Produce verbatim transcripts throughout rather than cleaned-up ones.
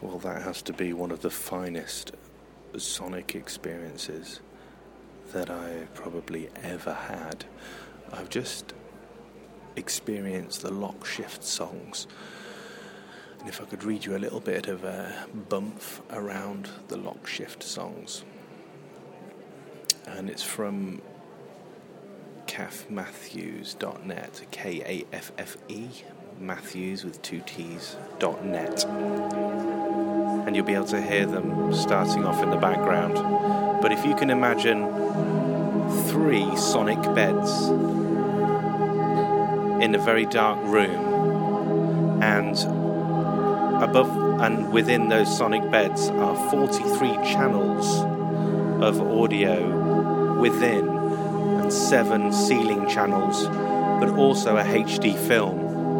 Well, that has to be one of the finest sonic experiences that I probably ever had. I've just experienced the Lock Shift songs. And if I could read you a little bit of a bump around the Lock Shift songs. And it's from kaff matthews dot net, K A F F E, Matthews with two T's, dot net. And you'll be able to hear them starting off in the background. But if you can imagine three sonic beds in a very dark room, and above and within those sonic beds are forty-three channels of audio within, and seven ceiling channels, but also a H D film.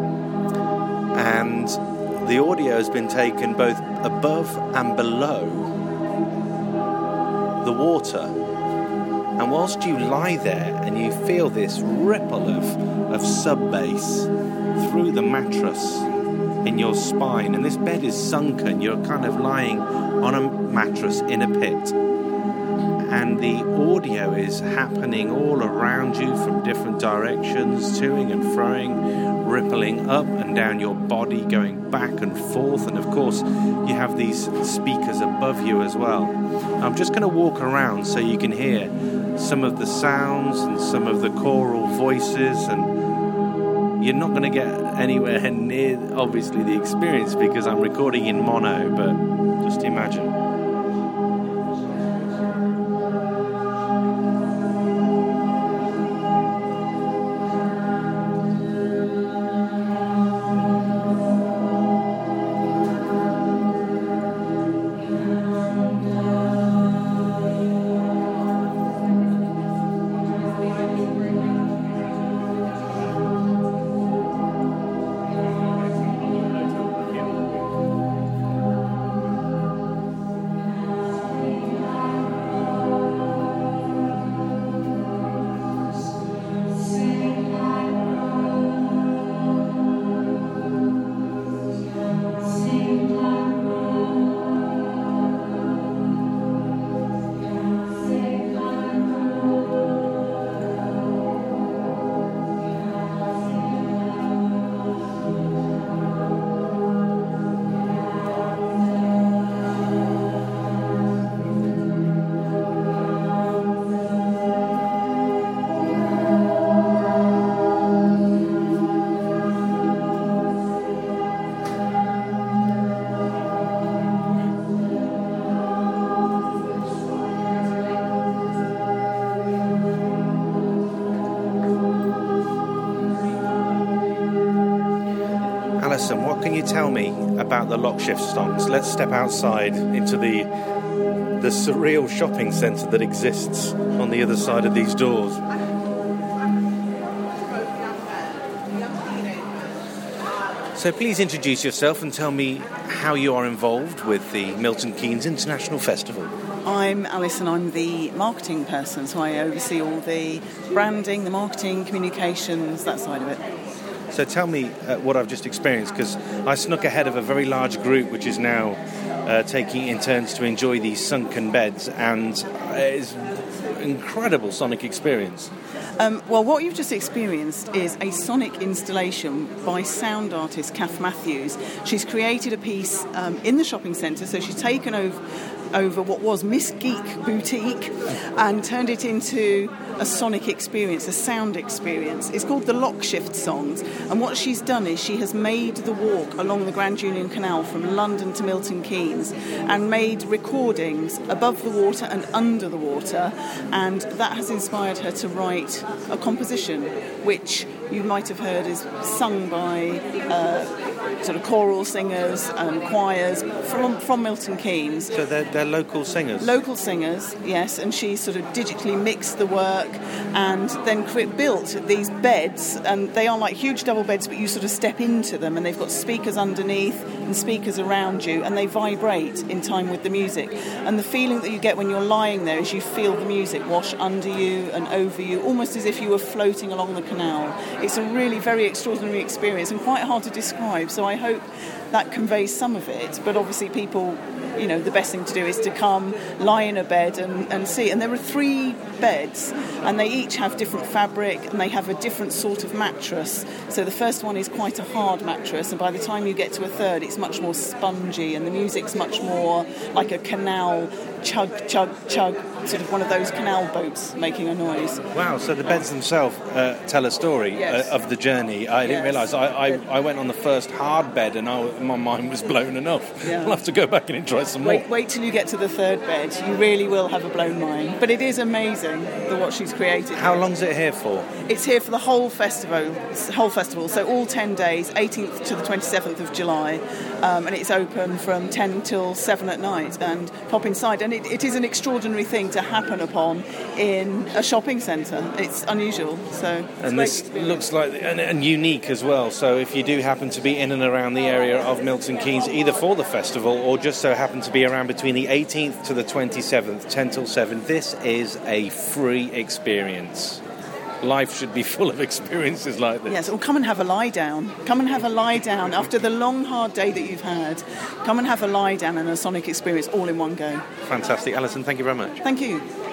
And the audio has been taken both above and below the water. And whilst you lie there and you feel this ripple of, of sub-bass through the mattress in your spine, and this bed is sunken, you're kind of lying on a mattress in a pit. And the audio is happening all around you from different directions, toing and froing, rippling up and down your body, going back and forth. And of course, you have these speakers above you as well. I'm just going to walk around so you can hear some of the sounds and some of the choral voices. And you're not going to get anywhere near, obviously, the experience because I'm recording in mono, but just imagine. Alison, what can you tell me about the Lock Shift songs? Let's step outside into the the surreal shopping centre that exists on the other side of these doors. So please introduce yourself and tell me how you are involved with the Milton Keynes International Festival. I'm Alison, I'm the marketing person, so I oversee all the branding, the marketing, communications, that side of it. So tell me uh, what I've just experienced, because I snuck ahead of a very large group which is now uh, taking in turns to enjoy these sunken beds, and uh, it's an incredible sonic experience. Um, well, what you've just experienced is a sonic installation by sound artist Kath Matthews. She's created a piece um, in the shopping centre, so she's taken over over what was Miss Geek Boutique and turned it into a sonic experience, a sound experience. It's called the Lock Shift songs, and what she's done is she has made the walk along the Grand Union Canal from London to Milton Keynes and made recordings above the water and under the water, and that has inspired her to write a composition which you might have heard is sung by uh, sort of choral singers and choirs from from Milton Keynes. So they're, they're local singers? Local singers, yes, and she sort of digitally mixed the work and then cre- built these beds, and they are like huge double beds, but you sort of step into them, and they've got speakers underneath and speakers around you, and they vibrate in time with the music. And the feeling that you get when you're lying there is you feel the music wash under you and over you, almost as if you were floating along the canal. It's a really very extraordinary experience and quite hard to describe, so I hope that conveys some of it. But obviously people, you know, the best thing to do is to come, lie in a bed and, and see. And there are three beds, and they each have different fabric, and they have a different sort of mattress. So the first one is quite a hard mattress, and by the time you get to a third, it's much more spongy, and the music's much more like a canal chug, chug, chug, sort of one of those canal boats making a noise. Wow, so the beds themselves uh, tell a story Yes. uh, of the journey. I didn't Yes. realise. I, I, I went on the first hard bed and I, my mind was blown enough. Yeah. I'll have to go back and try some more. Wait, wait till you get to the third bed. You really will have a blown mind. But it is amazing the what she's created. How long's it here for? It's here for the whole festival, whole festival. So all ten days, eighteenth to the twenty-seventh of July, um, and it's open from ten till seven at night. And pop inside, and it, it is an extraordinary thing to happen upon in a shopping centre. It's unusual. So it's And a great this experience. looks like and, and unique as well. So if you do happen to be in and around the area of Milton Keynes, either for the festival or just so happen to be around between the eighteenth to the twenty-seventh, ten till seven, this is a free experience. Life should be full of experiences like this. Yes, or come and have a lie down. Come and have a lie down after the long, hard day that you've had. Come and have a lie down and a sonic experience all in one go. Fantastic. Alison, thank you very much. Thank you.